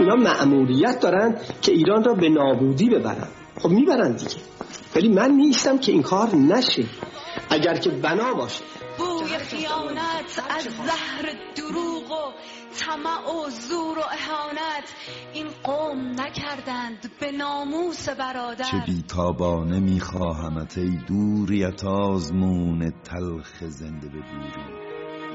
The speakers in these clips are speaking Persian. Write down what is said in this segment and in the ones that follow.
اینا مأموریت دارن که ایران را به نابودی ببرن. خب میبرن دیگه، ولی من نیستم که این کار نشه. اگر که بنا باشه بوی خیانت از زهر دروغ و طمع و زور و اهانت این قوم نکردند به ناموس برادر. چه بیتابانه میخواهمت ای دوریت آزمون تلخ زنده به بوری.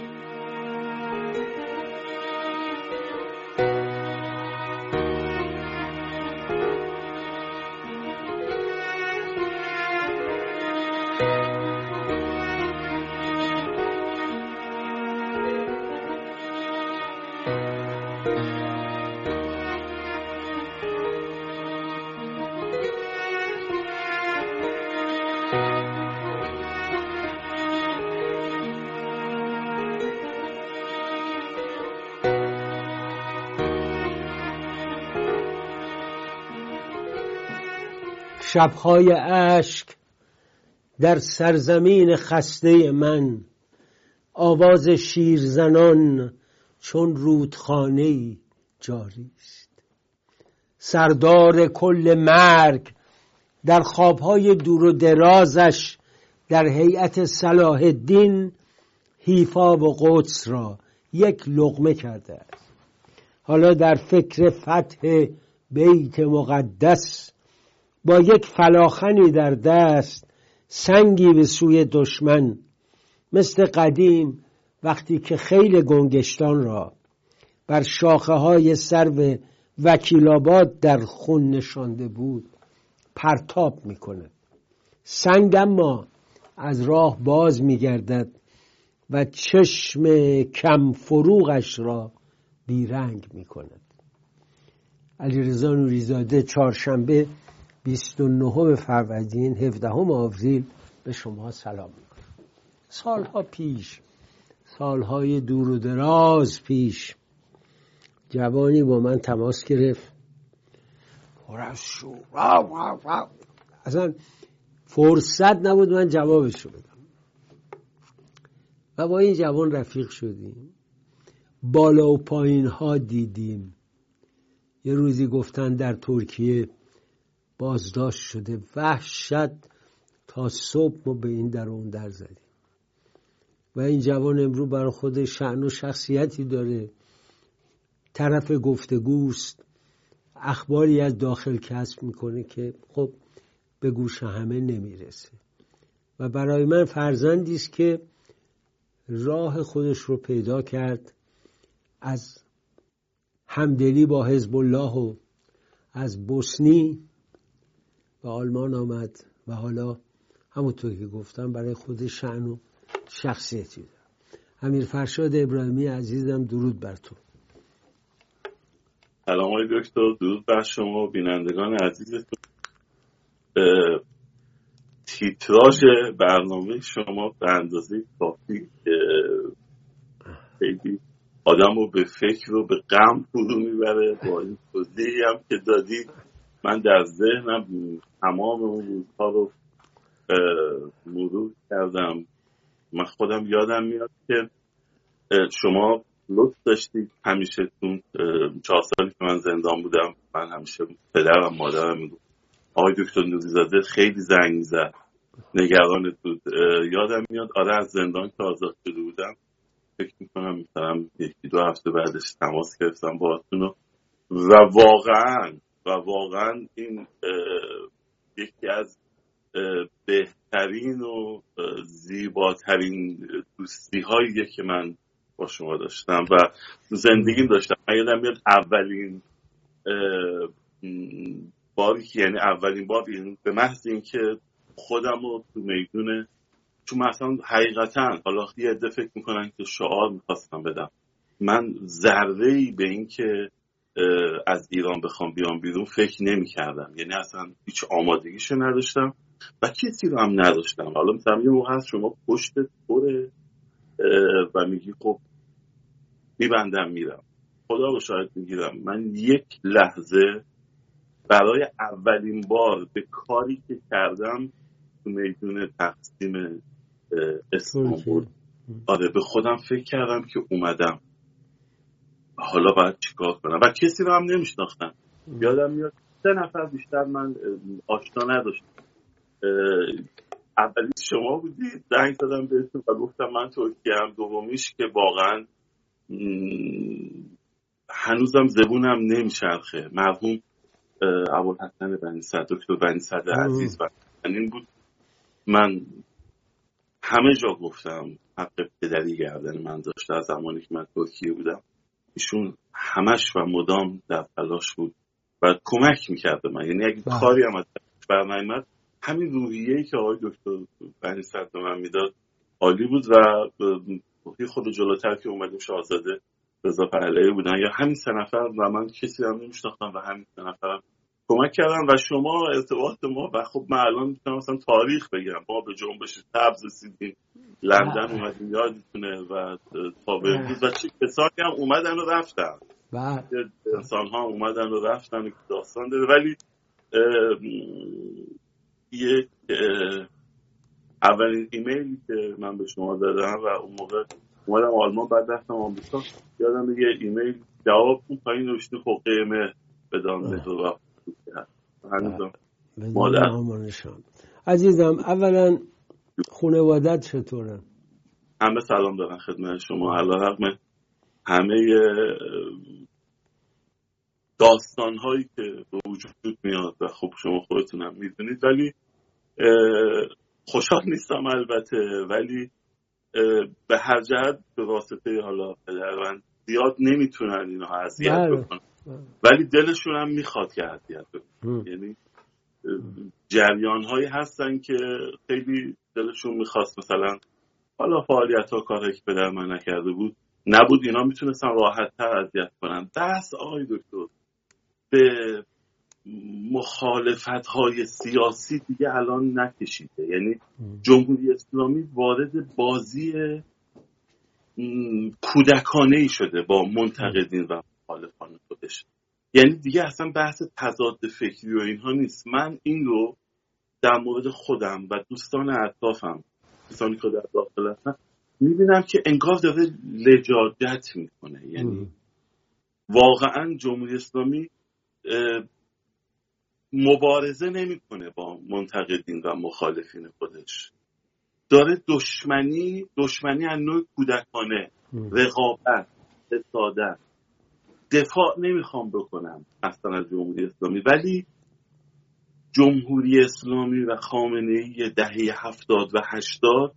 شب‌های اشک در سرزمین خسته من، آواز شیرزنان چون رودخانه‌ای جاری است. سردار کل مرگ در خوابهای دور و درازش در هیئت صلاح الدین حیفا و قدس را یک لقمه کرده است. حالا در فکر فتح بیت مقدس با یک فلاخنی در دست سنگی به سوی دشمن، مثل قدیم وقتی که خیل گنگشتان را بر شاخه های سرو وکیل‌آباد در خون نشانده بود پرتاب می کند. سنگ اما از راه باز می گردد و چشم کم فروغش را بیرنگ می کند. علیرضا نوری‌زاده، چهارشنبه 29 فروردین 17 آوریل به شما سلام می‌کنم. سالها پیش، سالهای دور و دراز پیش، جوانی با من تماس گرفت، پر از شور، اصلا فرصت نبود من جوابش رو بدم و با این جوان رفیق شدیم، بالا و پایین ها دیدیم. یه روزی گفتن در ترکیه بازداشت شده، وحشت تا صبح ما به این در اون در زدیم و این جوان امروز برای خود شأن و شخصیتی داره، طرف گفتگوست، اخباری از داخل کسب میکنه که خب به گوش همه نمیرسه و برای من فرزندی است که راه خودش رو پیدا کرد، از همدلی با حزب الله و از بوسنی و آلمان آمد و حالا همونطور که گفتم برای خود شأن و شخصیتی داره. امیر فرشاد ابراهیمی عزیزم، درود بر تو. سلام آقای دکتر، درود بر شما و بینندگان عزیزتون. تیتراژ برنامه شما به اندازه کافی خیلی آدم رو به فکر و به غم فرو میبره. با این توضیحی هم که دادید من در ذهنم تمام اون روزها رو مرور کردم. من خودم یادم میاد که شما لطف داشتید همیشه تون 4 سالی که من زندان بودم، من همیشه پدرم مادرم میگفت آقای دکتر نوری‌زاده خیلی زنگ میزد، نگرانت بود. یادم میاد آره از زندان که آزاد شده بودم فکر میکنم مثلا 1-2 هفته بعدش تماس گرفتم باهاتون و واقعا این یکی از بهترین و زیباترین دوستی هاییه که من با شما داشتم و زندگیم داشتم. من یادم میاد اولین باری که یعنی اولین بار به محض این که خودم رو تو میدونه، چون مثلا حقیقتا حالا یه عده فکر میکنن که شعار میخواستم بدم، من ذره‌ای به این که از ایران بخوام بیام بیرون فکر نمی‌کردم، یعنی اصلا هیچ آمادگیشو نداشتم و کسی رو هم نداشتم. حالا مثلا یه موقع هست شما پشت توره و میگی خب میبندم میرم، خدا رو شاهد میگیرم من یک لحظه برای اولین بار به کاری که کردم تو میدون تقسیم استانبول، آره به خودم فکر کردم که اومدم حالا باید چیکار کنم و کسی رو هم نمیشناختم. یادم میاد 3 نفر بیشتر من آشنا نداشتم. اولی شما بودید، زنگ زدم بهتون و گفتم من ترکیه هم. دومیش که واقعا هنوزم زبونم نمیچرخه، مرحوم ابوالحسن بنی صدر، دکتر بنی صدر عزیز و این بود. من همه جا گفتم حق پدری گردن من داشته از زمانی که من ترکیه بودم. ایشون همش و مدام در تلاش بود و کمک میکرد من. یعنی اگه کاری هم از برنامه همین روحیه‌ای که آقای دکتر بنی صدر من میداد عالی بود. و خود جلوتر که اومدیم شاهزاده رضا پهلوی بودن یا همین 3 نفر و من کسی هم نمیشناختم و همین 3 نفر کمک کردن و شما ارتباط ما. و خب من الان میتونم مثلا تاریخ بگم، ما به جنبش سبز رسیدیم، لندن اومدیم یادتونه و تا به امروز و چه کسانی هم اومدن و رفتن، انسان ها اومدن و رفتن و داستان داره. ولی یک اولین ایمیلی که من به شما دادم و اون موقع اومدم آلمان بعد رفتم آمریکا، یادم یه ایمیل جواب اون پایین نوشته خب قیمه بدانده و هنوزم مادر. عزیزم اولا خانوادت چطوره؟ همه سلام دارن خدمت شما، علیرغم همه داستان هایی که به وجود میاد و خب شما خودتون هم میدونید، ولی خوشحال نیستم البته. ولی به هر جهت به واسطه حالا پدران زیاد نمیتونن اینها اذیت بکنن، ولی دلشون هم میخواد که اذیت بکنن. یعنی جریان هایی هستن که خیلی دلشون میخواست مثلا حالا فعالیت ها کارهایی که پدر من نکرده بود نبود، اینا میتونستن راحت تر اذیت کنن. دست آقای دکتر به مخالفت های سیاسی دیگه الان نکشیده. یعنی جمهوری اسلامی وارد بازی کودکانه ای شده با منتقدین و مخالفان خودش. یعنی دیگه اصلا بحث تضاد فکری و اینها نیست. من این رو در مورد خودم و دوستان اطرافم، دوستانی که در داخل هستن، میبینم که انگار داره لجاجت میکنه. یعنی واقعا جمهوری اسلامی مبارزه نمیکنه با منتقدین و مخالفین خودش، داره دشمنی از نوع کودکانه، رقابت، حسادت. دفاع نمیخوام بکنم اصلا از جمهوری اسلامی، ولی جمهوری اسلامی و خامنه‌ای دهه 70 و 80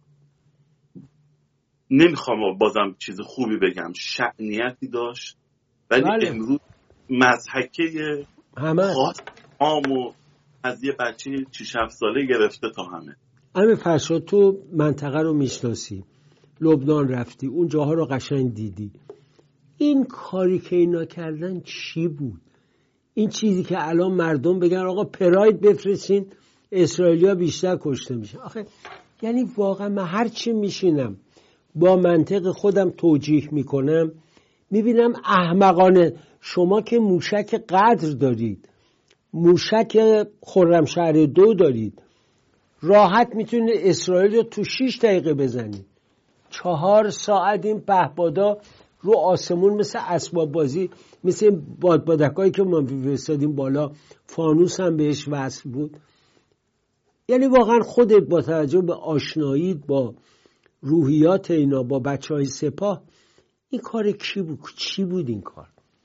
نمیخوام بازم چیز خوبی بگم، شأنیتی داشت، ولی امروز مضحکه خاص عامو از یه بچه 6-7 ساله گرفته تا همه. امیر فرشاد تو منطقه رو میشناسی، لبنان رفتی، اون جاها رو قشنگ دیدی. این کاری که اینا کردن چی بود؟ این چیزی که الان مردم بگن آقا پراید بفرستین اسرائیلیا بیشتر کشته میشه. آخه یعنی واقعا من هرچی میشینم با منطق خودم توجیه میکنم میبینم احمقانه. شما که موشک قدر دارید، موشک خرمشهر 2 دارید، راحت میتونید اسرائیل رو تو 6 دقیقه بزنید. 4 ساعت این پهپادا رو آسمون مثل اسباب بازی، مثل بادبادکایی که ما فرستادیم بالا، فانوس هم بهش وصل بود. یعنی واقعا خودت با توجه به آشناییت با روحیات اینا، با بچهای سپاه، این کار چی بود این کار؟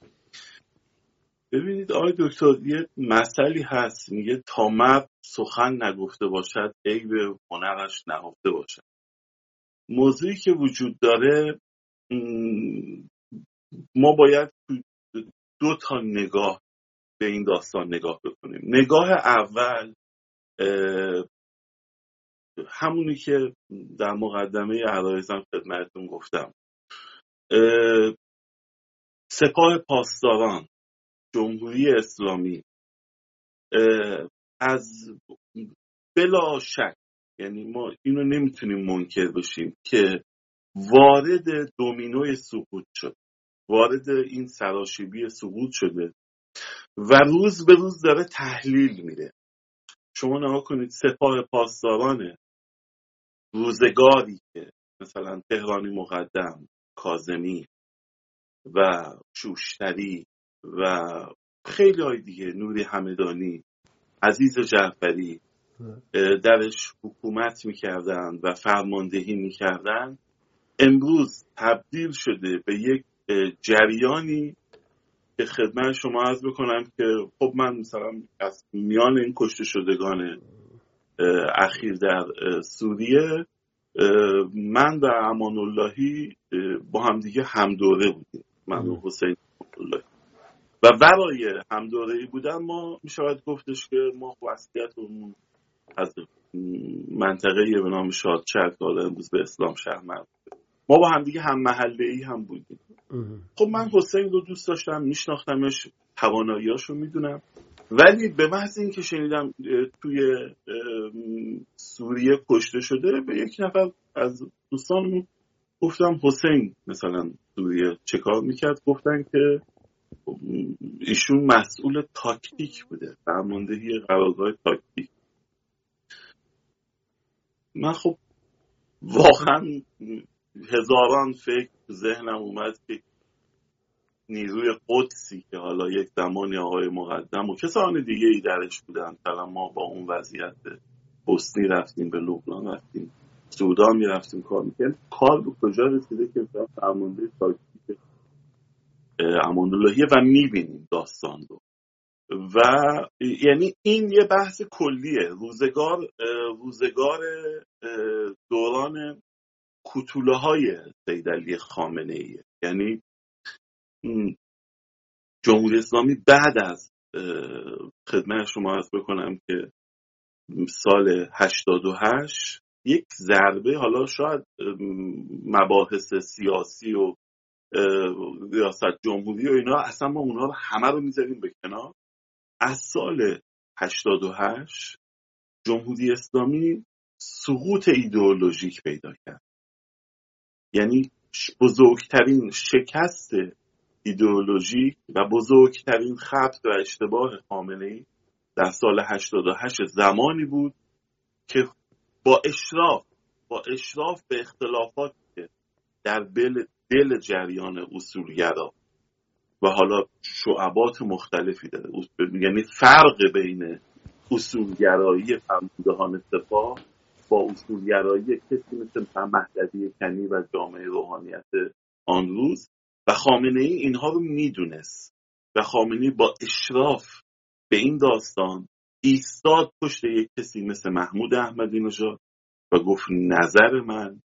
ببینید آقای دکتر، یه مسئله هست میگه تا مرد سخن نگفته باشد عیب هنرش نهفته باشد. موضوعی که وجود داره، ما باید 2 تا نگاه به این داستان نگاه بکنیم. نگاه اول همونی که در مقدمه عرایزم خدمتتون گفتم، سپاه پاسداران جمهوری اسلامی از بلا شک، یعنی ما اینو نمیتونیم منکر بشیم که وارد دومینوی سقوط شد، وارد این سراشیبی سقوط شده و روز به روز داره تحلیل میره. شما نگاه کنید سپاه پاسداران روزگاری که مثلا تهرانی مقدم، کاظمی، و شوشتری و خیلی های دیگه، نوری همدانی، عزیز جعفری درش حکومت میکردن و فرماندهی میکردن، امروز تبدیل شده به یک جریانی که خدمت شما عرض بکنم که خب من مثلا از میان این کشته شدگان اخیر در سوریه، من و امان اللهی با همدیگه همدوره بودیم، من و حسین اللهی، و برای همدوره‌ای بودن ما میشود گفتش که ما وصیتمون از منطقه به نام شادچرک که حالا امروز به اسلام شهر مربوطه، ما با همدیگه هم محله‌ای هم بودیم. خب من حسین رو دوست داشتم، میشناختمش، توانایی‌هاشو میدونم، ولی به محض اینکه شنیدم توی سوریه کشته شده، به یک نفر از دوستانمون گفتم حسین مثلا سوریه چه کار میکرد؟ گفتن که ایشون مسئول تاکتیک بوده، فرماندهی قرارگاه تاکتیک. من خب واقعا هزاران فکر ذهنم اومد که نیروی قدسی که حالا یک زمانی آقای مقدم و کسان دیگه ای درش بودن، مثلا ما با اون وضعیت بوسنی رفتیم، به لبنان رفتیم، سودان میرفتیم کار میکنیم، کار به کجا رسیده که فرمانده تاکتیک امان اللهیه و میبینیم داستان رو. و یعنی این یه بحث کلیه. روزگار دوران کوتوله های سید علی خامنه ایه، یعنی جمهوری اسلامی بعد از خدمت شما عرض بکنم که سال 88 یک ضربه، حالا شاید مباحث سیاسی و ریاست جمهوری و اینا اصلا ما اونها رو همه رو میذاریم به کنار، از سال 88 جمهوری اسلامی سقوط ایدئولوژیک پیدا کرد. یعنی بزرگترین شکست ایدئولوژیک و بزرگترین خطا و اشتباه خامنه‌ای در سال 88 زمانی بود که با اشراف به اختلافاتی که در دل جریان اصولگرا و حالا شعبات مختلفی داره، یعنی فرق بین اصولگرایی فرماندهان سپاه با اصولگرایی کسی مثل مهدوی کنی و جامعه روحانیت آن روز، و خامنه‌ای اینها رو میدونست و خامنه‌ای با اشراف به این داستان ایستاد پشت یک کسی مثل محمود احمدی نژاد و گفت نظر من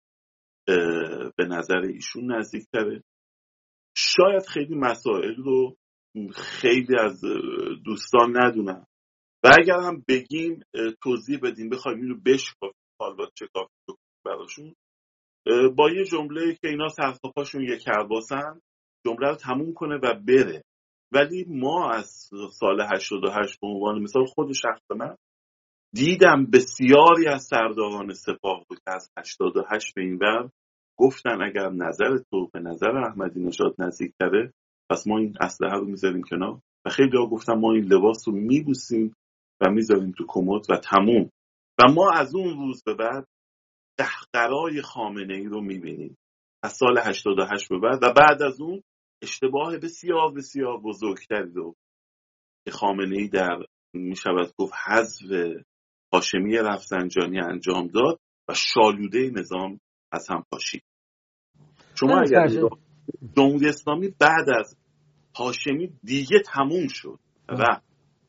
به نظر ایشون نزدیکتره. شاید خیلی مسائل رو خیلی از دوستان ندونن و اگر هم بگیم توضیح بدیم، بخوایم اینو بشکافیم حالا چه کافی براشون، با یه جمله که اینا سرخطاشون یک کرباسن، جمله رو تموم کنه و بره. ولی ما از سال 88 به عنوان مثال خود شخص من دیدم بسیاری از سرداران سپاه بود که از 88 به این ور گفتن اگر نظر تو به نظر احمدی نژاد نزدیک‌تره پس ما این اسلحه رو میذاریم کنار، و خیلی ها گفتن ما این لباس رو میبوسیم و میذاریم تو کمد و تموم. و ما از اون روز به بعد قهقرای خامنه‌ای رو میبینیم از سال 88 به بعد، و بعد از اون اشتباه بسیار بسیار بزرگتری رو که خامنه‌ای در میشود گفت حذف هاشمی رفسنجانی انجام داد و شالوده نظام از هم پاشید. شما اگر جمهوری اسلامی بعد از هاشمی دیگه تموم شد و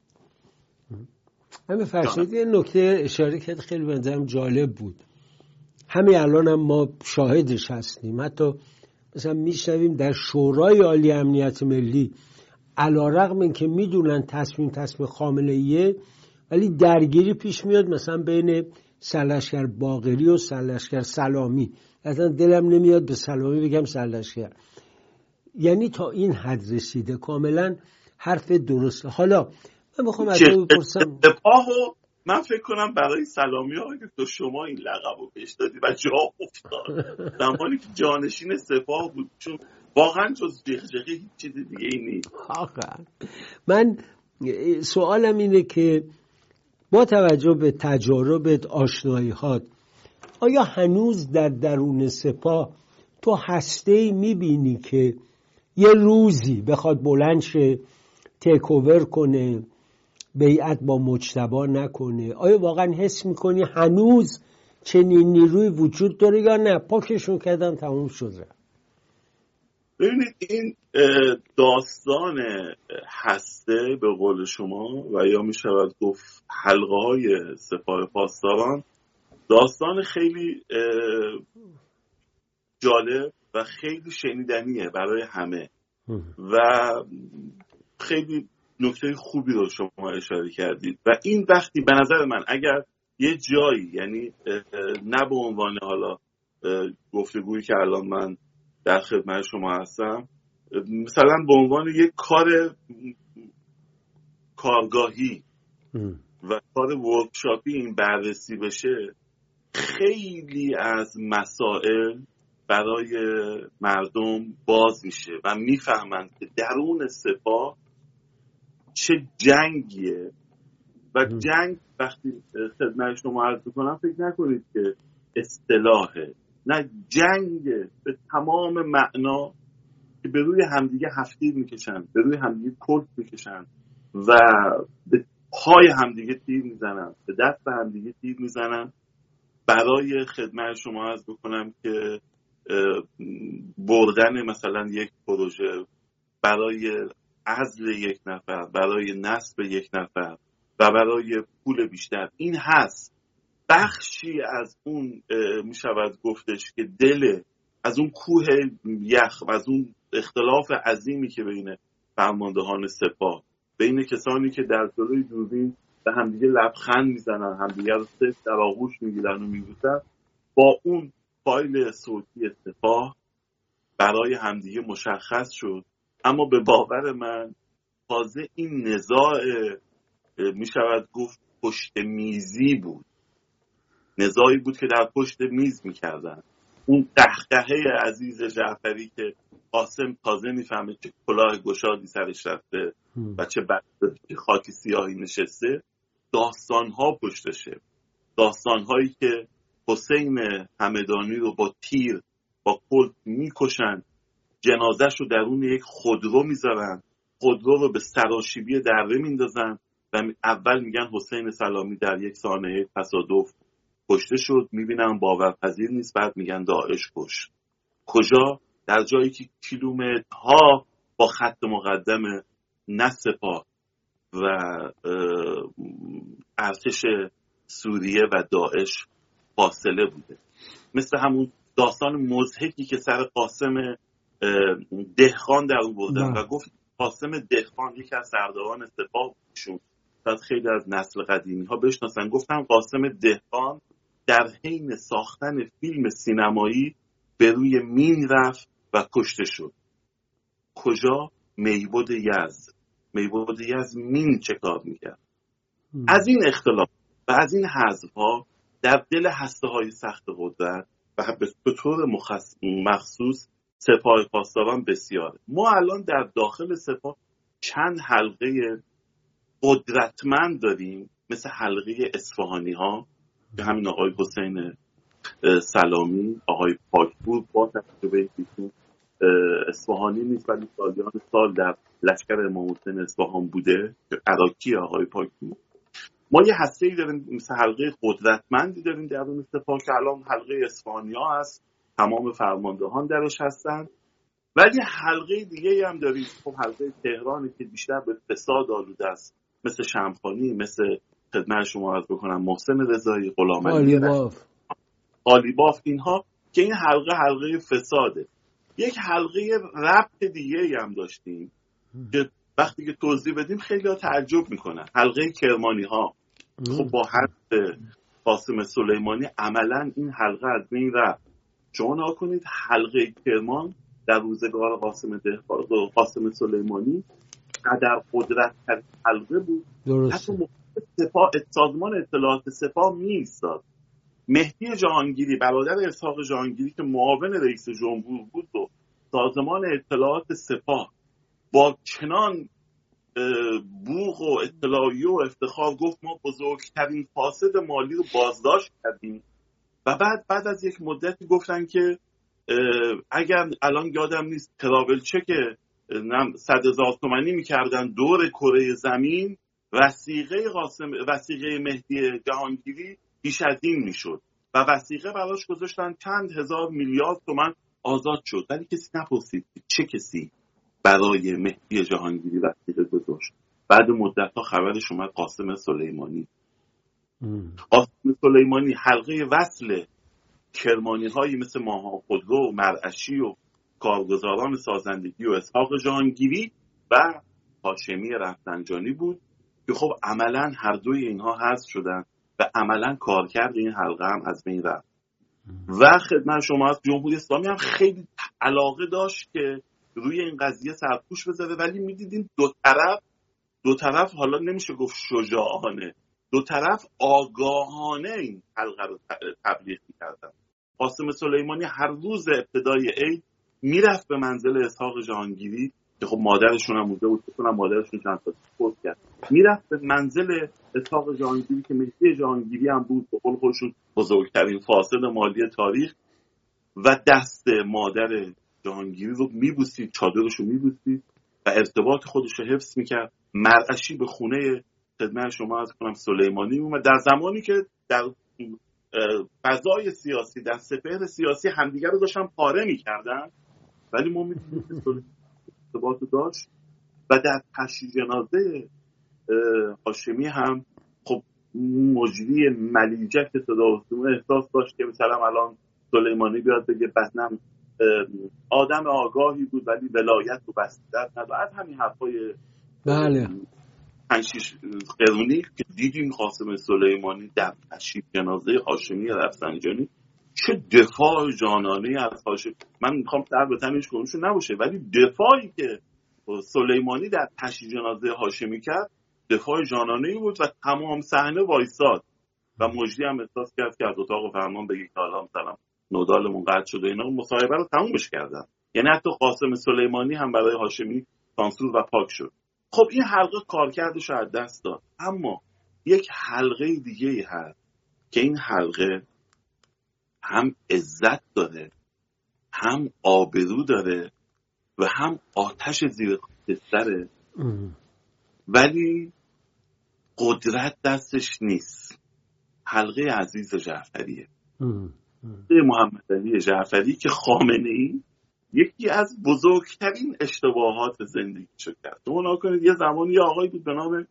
همین فرشید یه نکته اشاره کرد خیلی به نظرم جالب بود، همین الان هم ما شاهدش هستیم، حتی مثلا میشنویم در شورای عالی امنیت ملی علی‌رغم اینکه میدونن تصمیم خامنه‌ایه ولی درگیری پیش میاد مثلا بین سرلشکر باقری و سرلشکر سلامی، اصلا دلم نمیاد به سلامی بگم سرلشکر، یعنی تا این حد رسیده. کاملا حرف درسته. حالا من بخوام از تو بپرسم، من فکر کنم برای سلامی ها که تو شما این لقب رو بهش دادی و جا افتاد زمانی که جانشین سپاه بود، چون واقعا جز جغجغه هیچ چیز دیگه ای نیست. من سوالم اینه که با توجه به تجارب آشنایی‌هات آیا هنوز در درون سپاه تو هسته‌ای می‌بینی که یه روزی بخواد بلند شه تیک اوور کنه، بیعت با مجتبی نکنه، آیا واقعا حس میکنی هنوز چنین نیروی وجود داره یا نه پاکشون کردن تموم شده؟ ببینید این داستان هسته به قول شما و یا می شود گفت حلقه های سپاه پاسداران داستان خیلی جالب و خیلی شنیدنیه برای همه و خیلی نکته خوبی رو شما اشاره کردید و این وقتی به نظر من اگر یه جایی، یعنی نه به عنوان حالا گفتگویی که الان من در خدمت شما هستم، مثلا به عنوان یک کارگاهی و کار ورکشاپی این بررسی بشه، خیلی از مسائل برای مردم باز میشه و میفهمند که درون سپاه چه جنگیه و جنگ وقتی خدمت شما عرض میکنم فکر نکنید که اصطلاحه، نه، جنگ به تمام معنا که به روی همدیگه هفتیر میکشن، به روی همدیگه کلت میکشن و به پای همدیگه تیر میزنن، به دست همدیگه تیر میزنن برای خدمت شما عرض بکنم که بردن مثلا یک پروژه، برای عزل یک نفر، برای نصب یک نفر و برای پول بیشتر. این هست بخشی از اون می شود گفتش که دل از اون کوه یخ، از اون اختلاف عظیمی که بین فرماندهان سپاه، بین کسانی که در جلوی دوربین به همدیگه لبخند میزنن، همدیگه رو صرف در آغوش میگیرن و میبوسن، با اون فایل صوتی سپاه برای همدیگه مشخص شد. اما به باور من تازه این نزاع می شود گفت پشت میزی بود، نزاعی بود که در پشت میز میکردن. اون قهقهه عزیز جعفری که قاسم تازه میفهمه چه کلاه گشادی سرش رفته و چه خاکی سیاهی نشسته، داستانها پشتشه، داستانهایی که حسین همدانی رو با تیر با کلت میکشن، جنازش رو درون یک خودرو میذارن، خودرو رو به سراشیبی دره میندازن و اول میگن حسین سلامی در یک سانحه تصادف کشته شد، میبینم باورپذیر نیست، بعد میگن داعش کشت. کجا؟ در جایی که کیلومترها با خط مقدم نه سپاه و ارتش سوریه و داعش فاصله بوده. مثل همون داستان مضحکی که سر قاسم دهقان در آوردن و گفت قاسم دهقان یکی از سرداران سپاه بودشون، شاید خیلی از نسل قدیمی ها بشناسن. گفتم قاسم دهقان در حین ساختن فیلم سینمایی به روی مین رفت و کشته شد. کجا؟ میبود یزد. میبود یزد مین چه کار میکرد؟ از این اختلاف و از این حذف ها در دل هسته های سخت قدرت و به طور مخصوص سپاه پاسداران بسیاره. ما الان در داخل سپاه چند حلقه قدرتمند داریم، مثل حلقه اصفهانی ها که همین آقای حسین سلامی، آقای پاکپور با تجربه ایشون اصفهانی نیست ولی سالیان سال در لشکر امام حسین اصفهان بوده، که عراقی آقای پاکپور. ما یه هسته‌ای داریم مثل حلقه قدرتمندی داریم درون سپاه که الان حلقه اصفهانی‌ها هست، تمام فرماندهان درش هستن. ولی حلقه دیگه هم داریم، خب حلقه تهرانی که بیشتر به فساد آلوده است، مثل شمخانی، مثل خدمت شما عرض بکنم محسن رضایی، غلامعلی قالیباف، اینها که این حلقه فساده. یک حلقه ربط دیگه هم داشتیم که وقتی که توضیح بدیم خیلی ها تعجب میکنن، حلقه کرمانی ها. خب با حذف قاسم سلیمانی عملا این حلقه از بین رفت. شما نگاه کنید حلقه کرمان در روزگار قاسم سلیمانی قدر قدرت حلقه بود، حتی سپاه سازمان اطلاعات سپاه می ایستاد. مهدی جهانگیری برادر اسحاق جهانگیری که معاون رئیس جمهور بود و سازمان اطلاعات سپاه با چنان بوق و اطلاعیه و افتخار گفت ما بزرگترین فاسد مالی رو بازداشت کردیم و بعد از یک مدتی گفتن که اگر الان یادم نیست تراول چک 100,000 تومانی میکردن دور کره زمین، وثیقه مهدی جهانگیری بیش از این میشد و وثیقه براش گذاشتن چند هزار میلیارد تومان آزاد شد، ولی کسی نپرسید چه کسی برای مهدی جهانگیری وثیقه گذاشت. بعد مدت‌ها خبرش اومد قاسم سلیمانی. قاسم سلیمانی حلقه وصل کرمانی‌هایی مثل ماها خودرو و مرعشی و کارگزاران سازندگی و اسحاق جهانگیری و هاشمی رفسنجانی بود که خب عملاً هر دوی اینها حذف شدن و عملاً کارکرد این حلقه هم از بین رفت. و خدمت شما از جمهوری اسلامی هم خیلی علاقه داشت که روی این قضیه سرپوش بذاره، ولی می‌دیدیم دو طرف حالا نمیشه گفت شجاعانه، دو طرف آگاهانه این حلقه رو تبلیغ می‌کردن. قاسم سلیمانی هر روز ابتدای عید میرفت به منزل اسحاق جهانگیری که خب مادرشون هم اونجا بود، بکنم مادرشون چند تا فوت کرد، میرفت به منزل اسحاق جهانگیری که مهدی جهانگیری هم بود، به قول خودشون بزرگترین فاسد مالی تاریخ، و دست مادر جهانگیری رو میبوسید، چادرش رو میبوسید و ارتباط خودش رو حفظ میکرد. مرعشی به خونه خدمت شما از کنم سلیمانی اومد در زمانی که در فضای سیاسی، در سپهر سیاسی همدیگر رو داشتن پاره میکردن، ولی ما میدونیم که ارتباط داشت. و در تشییع جنازه هاشمی هم خب مجری ملیجک صداوسیما احساس داشت که مثلا الان سلیمانی بیاد بگه بنم آدم آگاهی بود ولی ولایت رو بستیدت نداشت، همین حرفای بله 5-6 قرونی که دیدیم قاسم سلیمانی در تشییع جنازه هاشمی رفسنجانی چه دفاع جانانه از هاشمی. من میخوام در بتنش کنمشون نباشه، ولی دفاعی که سلیمانی در تشییع جنازه هاشمی کرد دفاع جانانه‌ای بود و تمام صحنه وایساد و مجری هم احساس کرد که از اتاق فرمان بگه که حالا مثلا نودالمون قطع شده، اینا مصاحبه رو تمومش کردن. یعنی حتی قاسم سلیمانی هم برای هاشمی سانسور و پاک شد. خب این حلقه کارکردش رو از دست داد. اما یک حلقه دیگه هست که این حلقه هم عزت داره، هم آبرو داره و هم آتش زیر خاکستره، ولی قدرت دستش نیست. حلقه عزیز جعفریه، محمد علی جعفری که خامنه‌ای یکی از بزرگترین اشتباهات زندگیشو کرد. شما نکنید یه زمانی یه آقایی بود به نام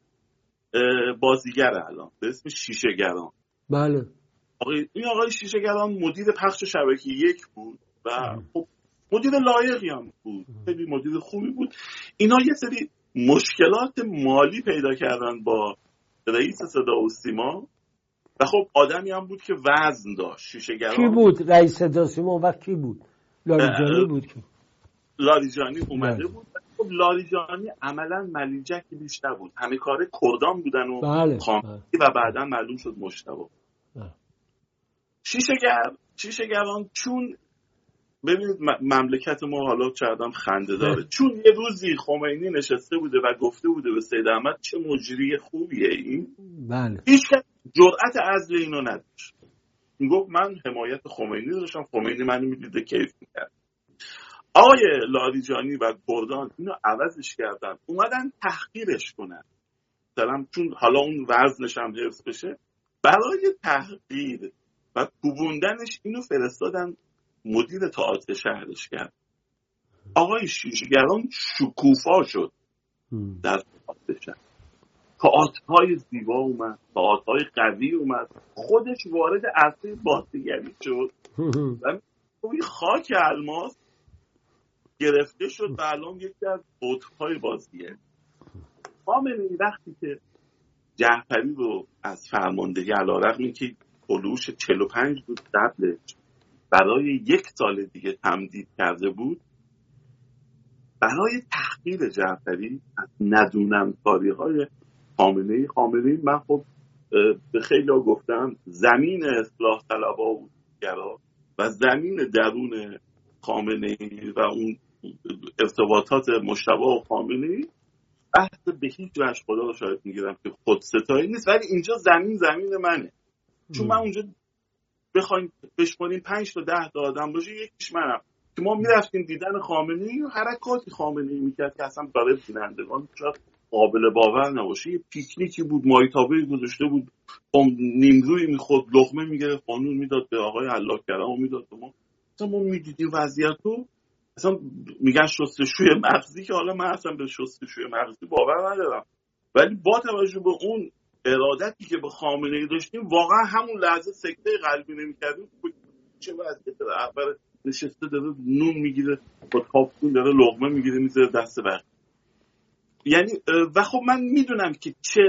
بازیگر الان به اسم شیشه‌گران. بله این آقای شیشه‌گران مدیر پخش شبکه 1 بود و خب مدیر لایقی هم بود، خیلی مدیر خوبی بود. اینا یه سری مشکلات مالی پیدا کردن با رئیس صدا و سیما و خب آدمی هم بود که وزن داشت. شیشه‌گران کی بود رئیس صدا و سیما؟ وقت کی بود؟ لاریجانی بود که لاریجانی اومده بود. خب لاریجانی عملا ملیجکی بیشتر بود، همه کاره کردان بودن و خامنه‌ای و بعدا معلوم شد مجتبی. شیشه‌گران چون ببینید مملکت ما حالا چردم خنده داره، چون یه روزی خمینی نشسته بوده و گفته بوده به سید احمد چه مجری خوبیه این، بله هیچ کس جرأت عزل اینو نداشت. میگفت من حمایت خمینی داشتم، خمینی منو میدیده کیف میکرد. آقای لاریجانی و کردان اینو عوضش کردن، اومدن تحقیرش کنن مثلا چون حالا اون وزنش هم حفظ بشه. برای تحقیر و کوبوندنش اینو فرستادن مدیر تئاتر شهرش کرد. آقای شیشه‌گران شکوفا شد در تئاتر شهر. تئاترهای زیبا اومد، تئاترهای قوی اومد، خودش وارد عرصه بازیگری شد و این خاک الماس گرفته شد و الان یکی از قطب‌های بازیگری. خامنه‌ای وقتی که جعفری رو از فرماندهی علیرغم اینکه علوش 45 بود قبلش برای 1 سال دیگه تمدید کرده بود، برای تحقیر جعفری از ندونم کاری‌های خامنه‌ای من خب به خیلی ها گفتم زمین اصلاح طلبها و گرا و زمین درون خامنه‌ای و اون ارتباطات مجتبی و خامنه‌ای بحث به هیچ وجه خدا رو شاید میگیرم که خودستایی نیست، ولی اینجا زمین منه. چون من اونجا بخوایم بشماریم 5 تا 10 تا آدم باشه یکیش منم. که ما میرفتیم دیدن خامنه‌ای و حرکاتی خامنه‌ای میکرد که اصلا برای بینندگان شاید قابل باور نباشه. یه پیکنیکی بود، مایتابه گذاشته بود، نیمرویی میخورد، لقمه میگرفت، قانون میداد به آقای الله کرم میداد به ما. اصلا ما میدیدیم وضعیت رو، اصلا میگن شستشوی مغزی، که حالا من اصلا به شستشوی مغزی باور ندارم، ولی با توجه به اون ارادتی که به خامنه‌ای داشتیم واقعا همون لحظه سکته قلبی نمی‌کردیم. چه وضعیت اول نشسته داره نون میگیره، با تاپون داره لقمه میگیره میذاره دست بقیه. یعنی و خب من میدونم که چه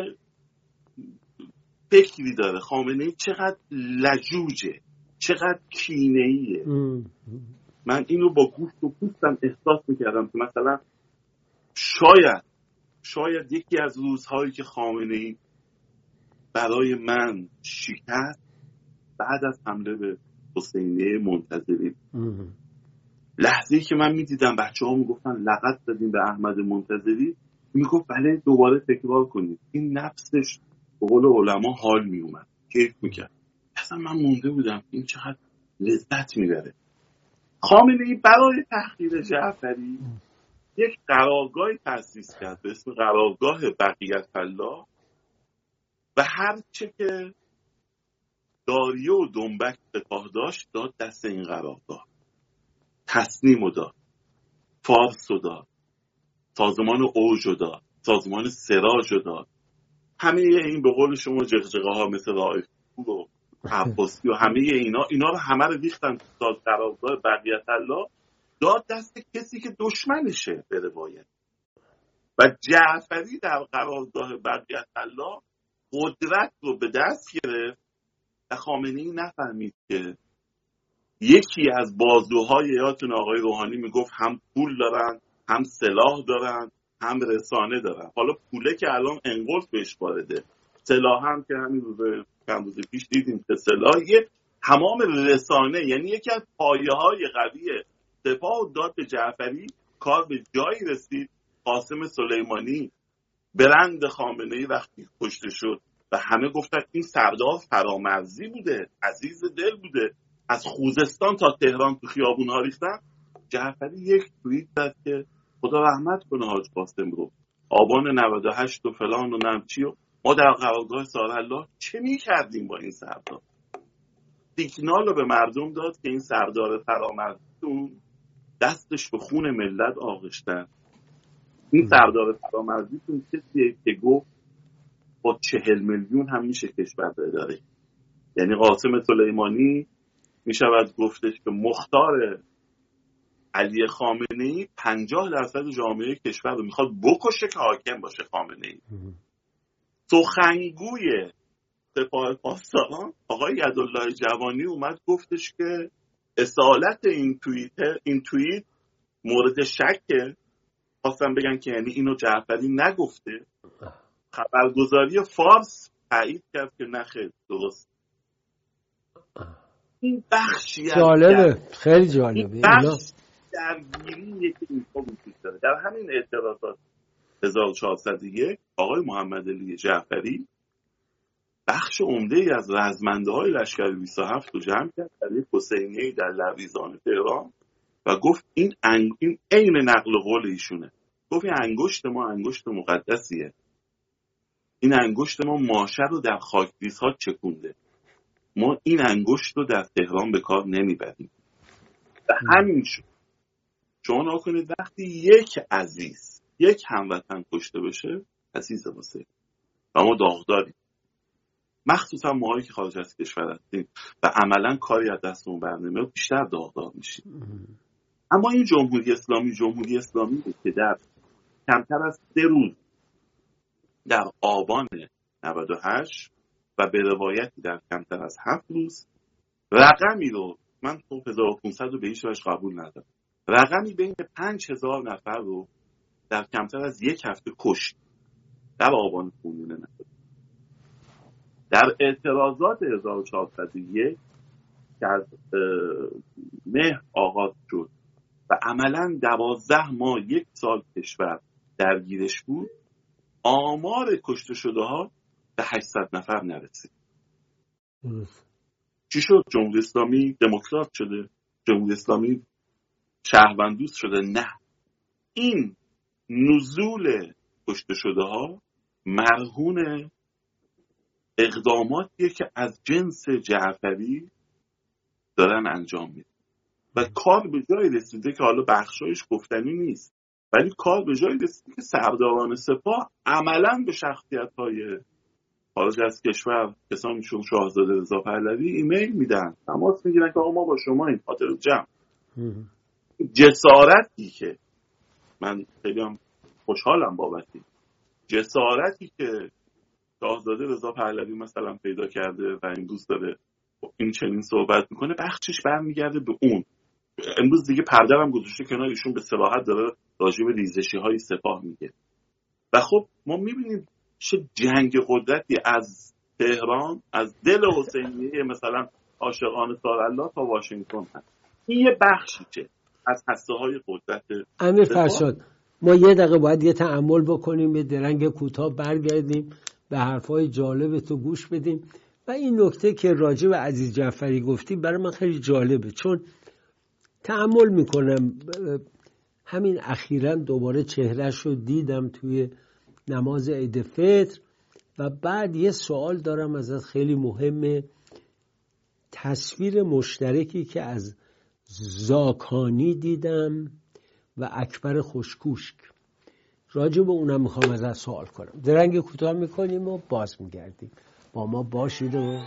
فکری داره خامنه‌ای، چقدر لجوجه، چقدر کینه‌ایه. من اینو با گوشت و پوستم احساس میکردم که مثلا شاید یکی از روزهایی که خامنه‌ای برای من شکست بعد از حمله به حسینیه منتظری، لحظه‌ای که من میدیدم بچه‌ها میگفتن لقب دادیم به احمد منتظری، میگفت بله دوباره تکرار کنید. این نفسش به قول علما حال میومد، کیف میکرد. اصلا من مونده بودم این چقدر لذت میبره. خامنه‌ای برای تحقیر جعفری یک قرارگاهی تأسیس کرد به اسم قرارگاه بقیت الله و هر چه که داریه و دنبک سپاه داشت داد دست این قرارگاه. تصنیم رو داد، فارس رو داد، سازمان اوج رو داد، سازمان سراج رو داد. همه این به قول شما جغجغه ها مثل رائفپور و عباسی و همه اینا رو همه رو ریختن تو قرارگاه بقیت الله، داد دست کسی که دشمنشه به روایت. و جعفری در قرارگاه بقیت الله قدرت رو به دست گرفت و خامنه‌ای نفهمید که یکی از بازوهای یادتون آقای روحانی میگفت هم پول دارن، هم سلاح دارن، هم رسانه دارن. حالا پوله که الان انقلت بهش وارده، سلاح هم که همین چند روز پیش دیدیم که سلاحیه، تمام رسانه، یعنی یکی از پایه‌های قوی سپاه داد به جعفری. کار به جایی رسید قاسم سلیمانی برند خامنه‌ای وقتی کشته شد و همه گفتن این سردار فرامرزی بوده، عزیز دل بوده، از خوزستان تا تهران تو خیابون‌ها ریختن، جعفری یک توییت داد که خدا رحمت کنه حاج قاسم رو، آبان 98 و فلان و نمچی و ما در قرارگاه سارالله چه می‌کردیم با این سردار. سیگنال رو به مردم داد که این سردار فرامرزی دستش به خون ملت آغشتن. این سردار فرامرزیتون کسیه که گفت با 40 میلیون هم میشه کشور اداره. یعنی قاسم سلیمانی میشود گفتش که مختار علی خامنه‌ای 50% جامعه کشور رو میخواد بکشه که حاکم باشه خامنه‌ای. سخنگوی سپاه پاسداران آقای یدالله جوانی اومد گفتش که اصالت این توییت مورد شکه. خواستم بگن که یعنی اینو جعفری نگفته. خبرگزاری فارس تایید کرد که نخیر درست. این بخشی جالبه، خیلی جالبه. این بخش درگیریه که اینها وجود داره. در همین اعتراضات 1401 آقای محمد علی جعفری بخش عمده‌ای از رزمنده‌های لشکر 27 رو جمع کرد در یک حسینیه‌ای در لویزان تهران و گفت این عین نقل قول ایشونه. گفت این انگشت ما انگشت مقدسیه، این انگشت ما ماشه رو در خاکریزها چکونده، ما این انگشت رو در تهران به کار نمیبریم. و همین شد. شما نگاه کنید وقتی یک عزیز، یک هموطن کشته بشه، عزیز واسه و ما داغداریم، مخصوصا ماهایی که خارج از کشور هستیم و عملا کاری از دستمون برنمیاد، بیشتر داغدار میشیم. اما این جمهوری اسلامی بود که در کمتر از 3 روز در آبان 98 و به روایتی در کمتر از 7 روز رقمی رو، من 1500 رو به هیچ وجه قبول ندارم، رقمی بین 5000 نفر رو در کمتر از 1 هفته کشت در آبان خونین 98. در اعتراضات 1401 که از مهر آغاز شد و عملاً 12 ماه 1 سال کشور درگیرش بود، آمار کشته شده ها به 800 نفر نرسید. چی شد؟ جمهوری اسلامی دموکرات شده، جمهوری اسلامی شهروند دوست شده. نه، این نزول کشته شده ها مرهون اقداماتیه که از جنس جعفری دارن انجام میدن و کار به جای رسیده که حالا بخشایش گفتنی نیست، ولی کار به جای رسیده که سرداران سپاه عملا به شخصیت‌های خارج از کشور، کسانی چون شاهزاده رضا پهلوی، ایمیل میدن، تماس میگیرن که آقا ما با شما این خاطر جمع. جسارتی که من خیلی هم خوشحالم بابتی، جسارتی که شاهزاده رضا پهلوی مثلا پیدا کرده و امروز داره این چنین صحبت میکنه، بخشش برمیگرده به اون. امروز دیگه پرده هم گذاشته کنار، ایشون به صراحت داره راجع به ریزشی های سپاه میگه. و خب ما میبینیم چه جنگ قدرتی از تهران، از دل حسینیه مثلا عاشقان سارالله تا واشنگتن هست. این یه بخشیه از هسته های قدرت. امیر فرشاد، ما یه دقیقه باید یه تأمل بکنیم، یه درنگ کوتاه برگردیم به حرفای جالب تو گوش بدیم. و این نکته که راجع به عزیز جعفری گفتی برای من خیلی جالبه، چون تأمل میکنم همین اخیراً دوباره چهرهش رو دیدم توی نماز عید فطر و بعد یه سوال دارم ازت خیلی مهمه. تصویر مشترکی که از زاکانی دیدم و اکبر خوشکوشک، راجع به اونم میخوام ازت سوال کنم. درنگ کوتاه میکنیم و باز میگردیم. با ما باشید و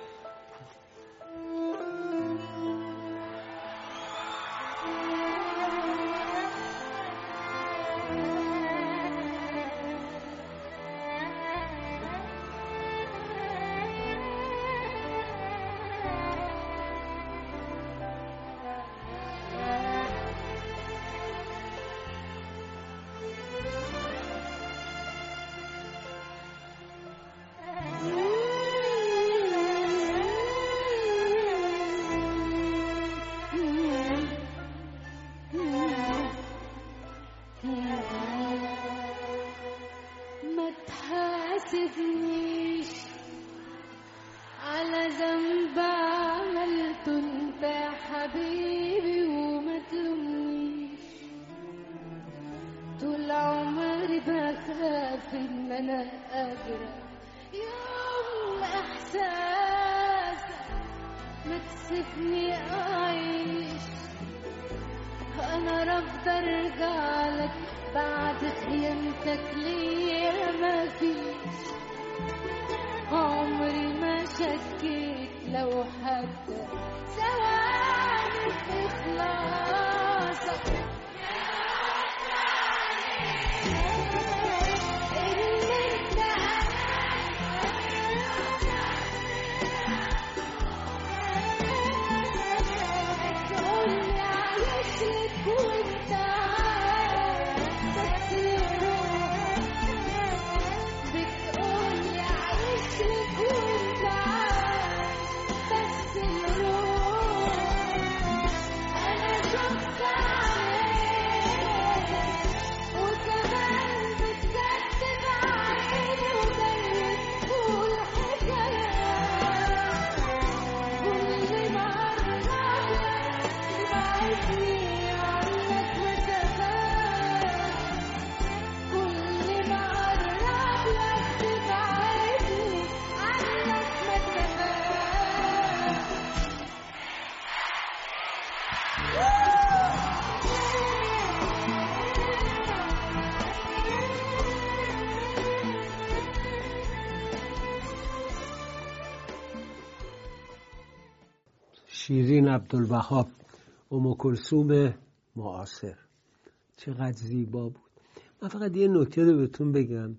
شیرین عبدالوهاب، ام کلثوم معاصر، چقدر زیبا بود. من فقط یه نکته رو بهتون بگم.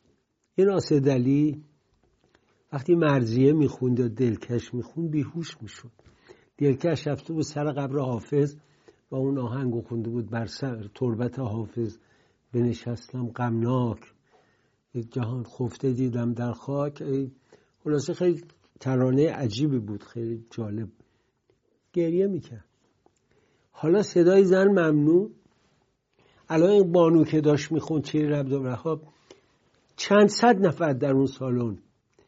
این اسدعلی وقتی مرضیه میخوند یا دلکش میخوند بیهوش میشد. دلکش رفته بود سر قبر حافظ و اون آهنگو خونده بود، بر سر تربت حافظ بنشستم غمناک، یک جهان خفته دیدم در خاک. خلاصه خیلی ترانه عجیبی بود، خیلی جالب. گریه میکرد. حالا صدای زن ممنوع. الان این بانو که داشت میخوند شیرین عبدالوهاب، چند صد نفر در اون سالن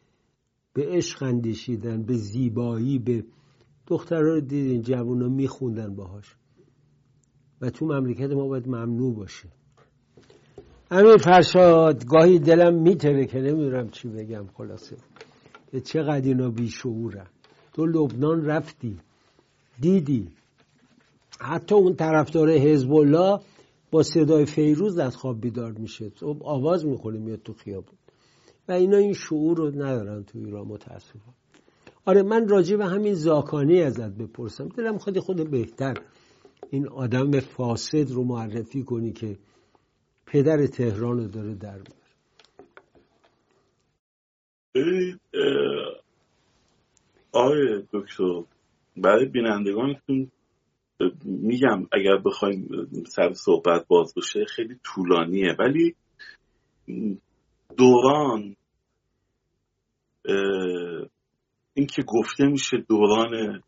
به عشق اندیشیدن، به زیبایی، به دخترها رو دیدین جوونا میخوندن باهاش. و تو مملکت ما باید ممنوع باشه. امیر فرشاد گاهی دلم میتره که نمیدونم چی بگم. خلاصه که چقدر اینا بیشعورن. تو لبنان رفتی دیدی حتی اون طرفدار حزب الله با صدای فیروز از خواب بیدار میشه، صبح آواز میخونه میاد تو خیابون، و اینا این شعور رو ندارن تو ایران متاسفانه. آره من راجع به همین زاکانی ازت بپرسم، دلم خود بهتر این آدم فاسد رو معرفی کنی که پدر تهران رو داره در میاره. ببینید آقای دکتر، برای بینندگانتون میگم اگر بخوایم سر صحبت باز بشه خیلی طولانیه، ولی دوران این که گفته میشه دوران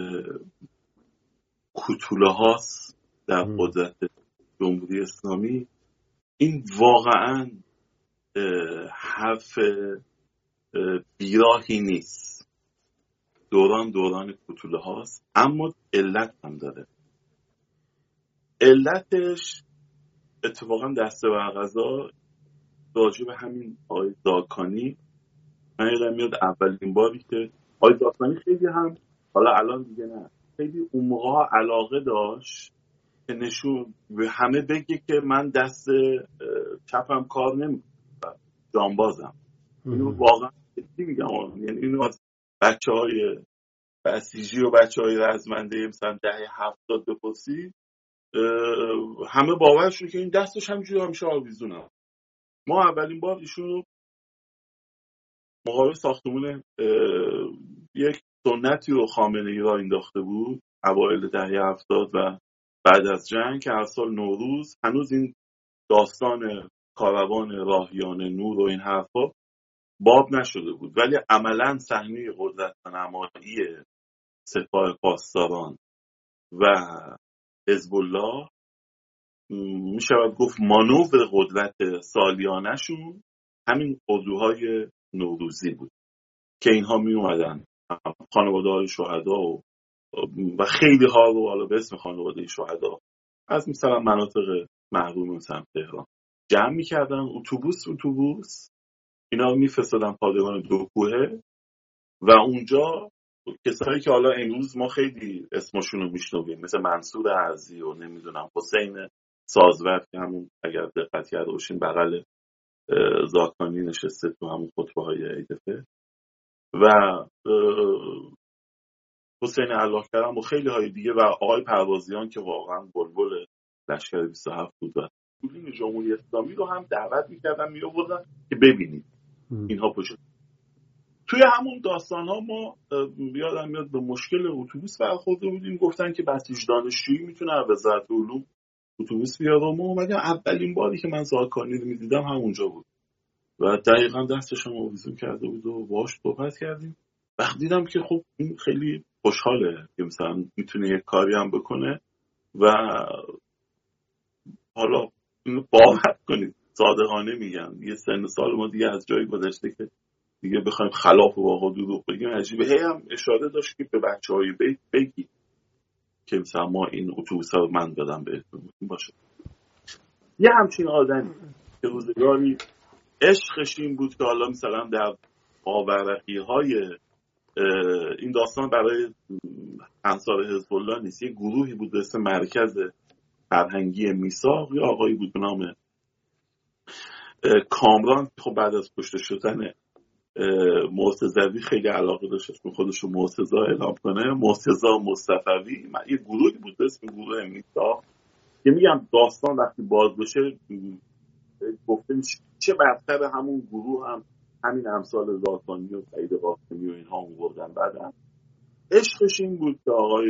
کوتوله هاست در قدرت جمهوری اسلامی، این واقعا حرف بیراهی نیست. دوران کوتوله هاست، اما علت هم داره. علتش اتفاقا دسته برقضا راجع به همین آقای زاکانی، من یادم میاد اولین باری که آقای زاکانی خیلی هم، حالا الان دیگه نه، خیلی اون موقع علاقه داشت که نشون به همه بگه که من دست چپم کار نمیکنم، جانبازم. اینو واقعا چی میگم، یعنی اینو از بچهای بسیجی و بچهای رزمنده مثلا دهه 70 بپرسی، همه باورشون که این دستش همینجوری همیشه آویزونه. ما اولین بار ایشون رو مقابل ساختمون یک سنتی رو خامنه‌ای را انداخته بود اوایل دهه 70 و بعد از جنگ، که هر سال نوروز هنوز این داستان کاروان راهیان نور و این حرفا باب نشده بود، ولی عملاً صحنه قدرت نمایی سپاه پاسداران و حزب الله میشود گفت مانور قدرت سالیانشون همین اردوهای نوروزی بود که اینها می اومدن خانواده های شهدا و خیلی ها رو حالا به اسم خانواده شهدا از مثلا مناطق محروم مثلا تهران جمع میکردن، اتوبوس اینا میفرستادن پادگان دو کوهه و اونجا کسایی که حالا امروز ما خیلی اسمشون رو میشنویم مثل منصور اعزی و نمیدونم حسین سازور که همون اگر دقت کرده باشین بغل زاکانی نشسته تو همون خطبه های ایدفه، و حسین الله کرم و خیلی های دیگه و آقای پروازیان که واقعا بلبل لشکر 27 بود و مسئولین جمهوری اسلامی رو هم دعوت میکردن میآوردن که ببینید اینها پشت. توی همون داستان ها ما یادم میاد به مشکل اتوبوس برخورده بودیم، گفتن که بسیج دانشجویی میتونه از وزارت علوم اتوبوس بیاره و ما اومدیم. اولین باری که من زاکانی رو میدیدم همونجا بود و دقیقا دستش هم آویزون کرده بود و باهاش صحبت کردیم. وقت دیدم که خب این خیلی خوشحاله که مثلا میتونه یک کاری هم بکنه و حالا اینو باور کنید صادقانه میگم یه سن سال ما دیگه از جایی گذشته که دیگه بخوایم خلاف واقع دروغ بگیم عجیبه. هی هم اشاره داشت که به بچهای بیت بگی که مثلا ما این اتوبوسا رو من دادم بهتون باشه. یه همچین آدمی که روزگاری عشقش این بود که حالا مثلا در باورقی‌های این داستان برای انصار حزب الله نیست، یه گروهی بود به اسم مرکز فرهنگی میثاق، یا آقایی بود به نام کامران، خب بعد از کشته شدن مرتضوی خیلی علاقه داشت که خودش رو مرتضی اعلام کنه، مرتضی مصطفوی. یه گروهی بود به اسم گروه میثاق که میگم داستان وقتی باز بشه گفته میشه چه برتر همون گروه هم همین امثال زاکانی و سعید قاسمی و اینها آوردن. بعدم عشقش این بود که آقای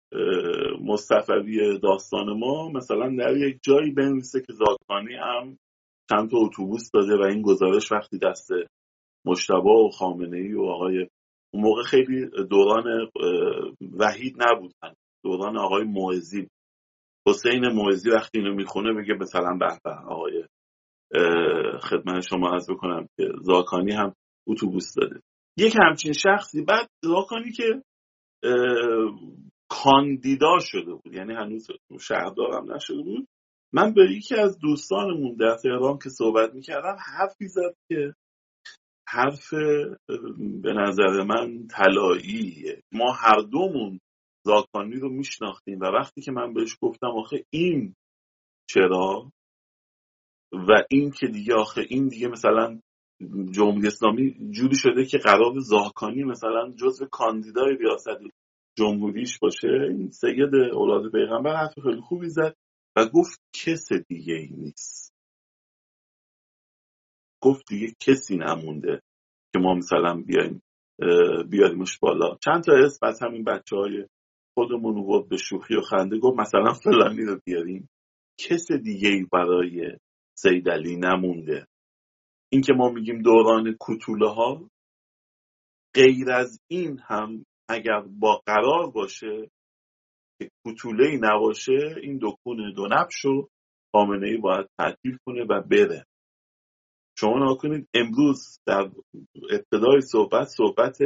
مصطفوی داستان ما مثلا در یک جایی بنویسه که زاکانی هم چند تا اتوبوس داده و این گزارش وقتی دست مجتبی و خامنه‌ای و آقای اون موقع خیلی دوران وحید نبودن، دوران آقای موعظی، حسین موعظی وقتی اینو میخونه میگه مثلا به به آقای خدمت شما عرض بکنم که زاکانی هم اتوبوس داده. یک همچین شخصی. بعد زاکانی که کاندیدا شده بود، یعنی هنوز شهردارم نشده بود. من به یکی از دوستانمون در تهران که صحبت میکردم حرفی زد که حرف به نظر من طلاییه. ما هر دومون زاکانی رو میشناختیم و وقتی که من بهش گفتم آخه این چرا و این که دیگه آخه این دیگه مثلا جمهوری اسلامی جوری شده که قرار زاکانی مثلا جزو کاندیدای ریاست جمهوریش باشه، این سید اولاد پیغمبر حرف خیلی خوبی زد و گفت کس دیگه ای نیست. گفت دیگه کسی نمونده که ما مثلا بیاریمش بالا. چند تا اسم از همین بچهای خودمون رو به شوخی و خنده گفت مثلا فلانی رو بیاریم. کس دیگه ای برای سید علی نمونده. این که ما میگیم دوران کوتوله ها، غیر از این هم اگر با قرار باشه که کوتوله‌ای نباشه، این دکون دو نبشو خامنه‌ای باید تعطیل کنه و بره. شما نگاه کنید امروز در ابتدای صحبت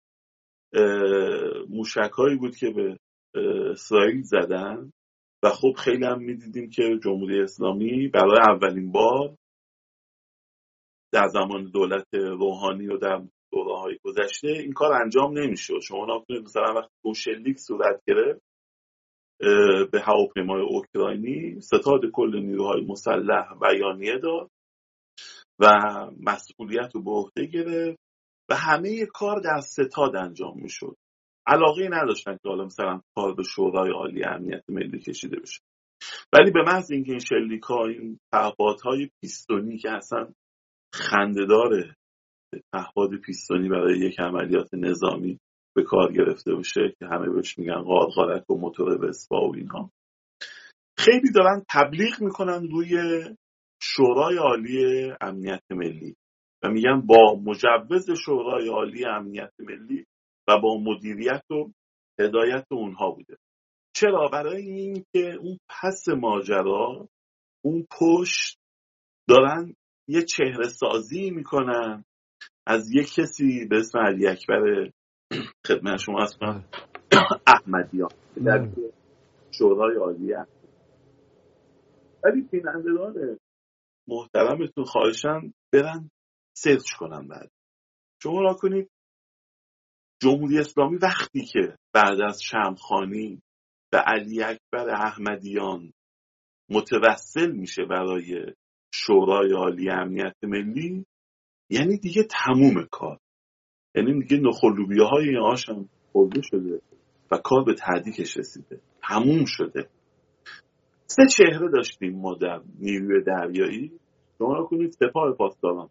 موشک‌هایی بود که به اسرائیل زدن و خب خیلی هم می‌دیدیم که جمهوری اسلامی برای اولین بار در زمان دولت روحانی و در دوره‌های گذشته این کار انجام نمی‌شد. شما نگاه کنید مثلا وقتی اون شلیک صورت گرفت به هواپیمای اوکراینی، ستاد کل نیروهای مسلح بیانیه داد و مسئولیت رو به عهده گرفت و همه کار در ستاد انجام میشد. علاقه نداشتن که حالا مثلا کار به شورای عالی امنیت ملی کشیده بشه. ولی به محض اینکه این شلیک‌ها، این پهپادهای پیستونی که اصلا خنده‌داره، پهپاد پیستونی برای یک عملیات نظامی به کار گرفته بشه که همه بهش میگن غارغارک و موتور وسپا و اینها، خیلی دارن تبلیغ میکنن روی شورای عالی امنیت ملی و میگن با مجوز شورای عالی امنیت ملی و با مدیریت و هدایت اونها بوده. چرا؟ برای این که اون پس ماجرا، اون پشت دارن یه چهره سازی میکنن از یک کسی به اسم علی اکبر خدمت شما از احمدیان در شورای عالی. ولی بینندگان محترمتون خواهشن برن سرچ کنن. بعد شما را کنید جمهوری اسلامی وقتی که بعد از شمخانی به علی اکبر احمدیان متوسل میشه برای شورای عالی امنیت ملی، یعنی دیگه تموم کار، یعنی دیگه نخلوبیه های این آش هم خورده شده و کار به تهدیدش رسیده، تموم شده. 3 چهره داشتیم ما در نیروی دریایی. شما را کنید سپاه پاسداران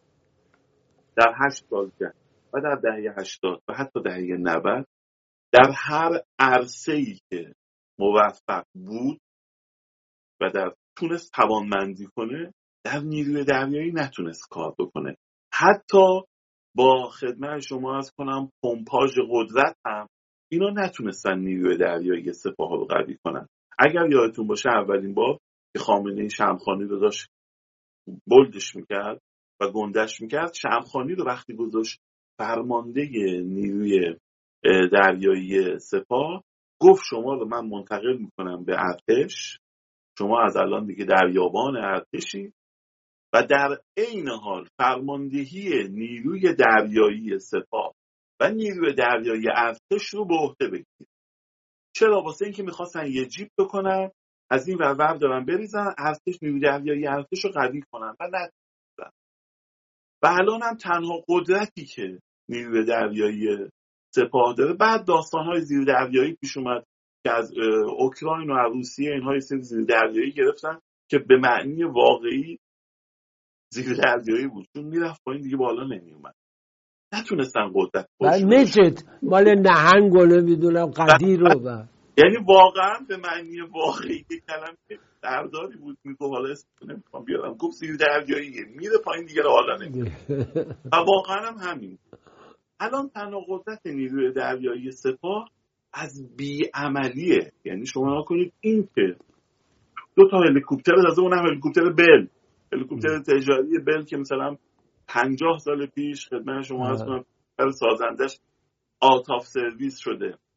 در 8 سال جنگ و در دهه 80 و حتی دهه 90 در هر عرصه‌ای که موفق بود و در تونست توانمندی کنه، در نیروی دریایی نتونست کار بکنه. حتی با خدمت شما عرض کنم پمپاژ قدرت هم اینا نتونستن نیروی دریایی سپاه رو قوی کنن. اگر یادتون باشه اولین بار که خامنه‌ای شمخانی رو داشت بلدش میکرد و گندش میکرد، شمخانی رو وقتی گذاشت فرمانده نیروی دریایی سپاه، گفت شما رو من منتقل میکنم به ارتش، شما از الان دیگه دریابان ارتشی و در عین حال فرماندهی نیروی دریایی سپاه و نیروی دریایی ارتش رو به عهده بگیرید. چرا؟ واسه اینکه میخواستن یه جیب بکنن، از این ور دارن بریزن ارتش، نیروی دریایی ارتش رو قوی کنن و نتونستن. و الان هم تنها قدرتی که نیروی دریایی سپاه داره، بعد داستان‌های زیر دریایی پیش اومد که از اوکراین و روسیه اینها یه سری زیر دریایی گرفتن که به معنی واقعی زیر دریایی بود، چون میرفت پایین دیگه بالا نمیومد، نتونستن قدرت باشن. مجد مال نهنگ و نمیدونم قدیر رو یعنی واقعا به معنی واقعی که کلمه سرداری بود، میگفت حالا اسم نمیخوام بیارم، گفت زیر دریاییه، میره پایین دیگه بالا نمیاد. و واقعا هم همین. الان تنها قدرت نیروی دریایی سپاه از بیعملیه. یعنی شما نکنید این که 2 تا هلیکوپتر از اون هم هلیکوپتر بل، هلیکوپتر تجاری بل که مثلا 50 سال پیش خدمت شما از کنم سازندش آوت آف سرویس شده